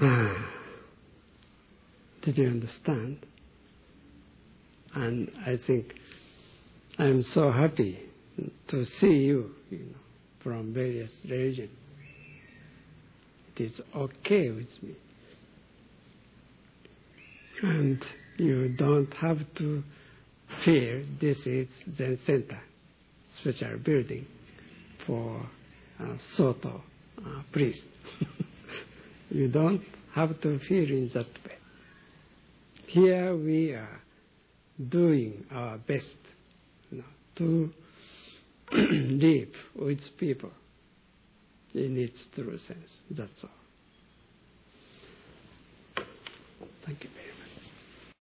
Did you understand? And I think I'm so happy to see you, from various religions. It is okay with me. And you don't have to fear this is Zen Center, special building for Soto priest. You don't have to feel in that way. Here we are doing our best to live with people in its true sense. That's all. Thank you very much.